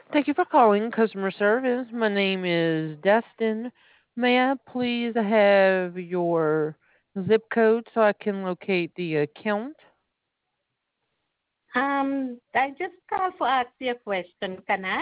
Thank you for calling customer service. My name is Destin. May I please have your zip code so I can locate the account? I just called for ask you a question. Can I?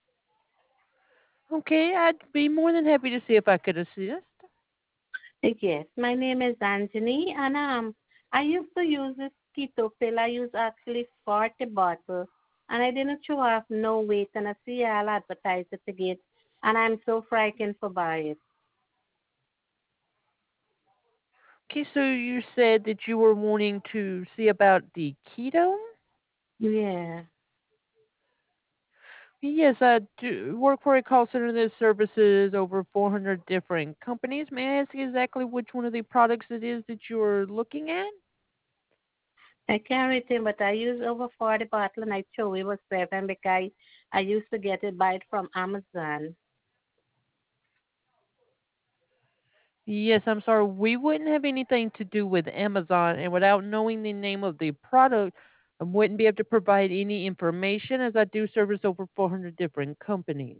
Okay, I'd be more than happy to see if I could assist. Yes, my name is Anjani, and I used to use this keto pill. I use actually 40 bottles, and I didn't show off no weight, and I see I'll advertise it again, and I'm so frightened for buy it. Okay, so you said that you were wanting to see about the keto? Yeah. Yes, I do work for a call center that services over 400 different companies. May I ask exactly which one of the products it is that you're looking at? I can't retain, but I use over 40 bottles, and I show it was 7 because I used to get it buy it from Amazon. Yes, I'm sorry. We wouldn't have anything to do with Amazon, and without knowing the name of the product, I wouldn't be able to provide any information as I do service over 400 different companies.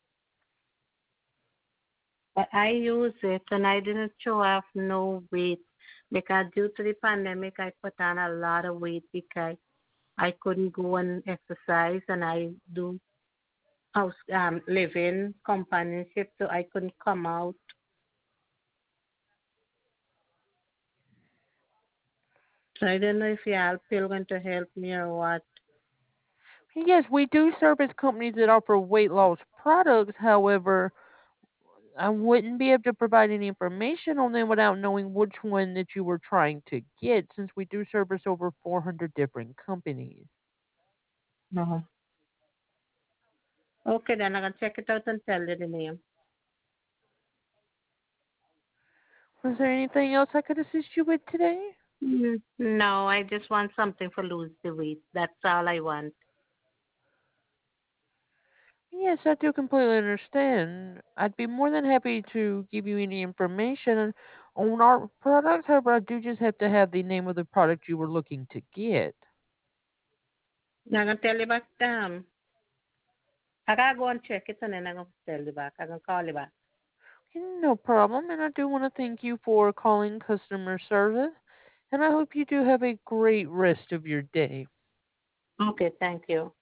But I use it and I didn't show off no weight because due to the pandemic I put on a lot of weight because I couldn't go and exercise and I do house living companionship so I couldn't come out. So I don't know if y'all still going to help me or what. Yes, we do service companies that offer weight loss products. However, I wouldn't be able to provide any information on them without knowing which one that you were trying to get, since we do service over 400 different companies. No. Okay, then I'm gonna check it out and tell you the name. Was there anything else I could assist you with today? No, I just want something for lose the weight. That's all I want. Yes, I do completely understand. I'd be more than happy to give you any information on our products. However, I do just have to have the name of the product you were looking to get. I'm gonna tell you back I gotta go and check it and then I'm gonna tell you back. I'm gonna call you back. No problem, and I do want to thank you for calling customer service, and I hope you do have a great rest of your day. Okay, thank you.